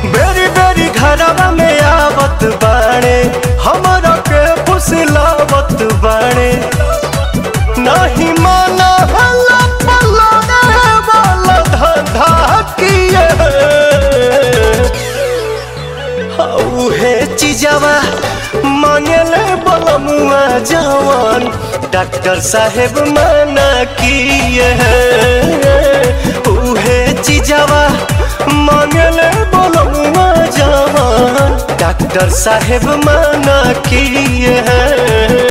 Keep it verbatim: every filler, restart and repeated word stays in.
बेरी बेरी घरवा में आवत बाड़े, हमरा के फुसलावत बाड़े। नहीं माना हल्ला पल्ला रे वाला धंधा किए। उहे चीजवा मांगले बलमुआ जवान, डॉक्टर साहेब मना किए। उहे चीजवा मांगले बलमुआ जवान, डॉक्टर साहेब मना किए।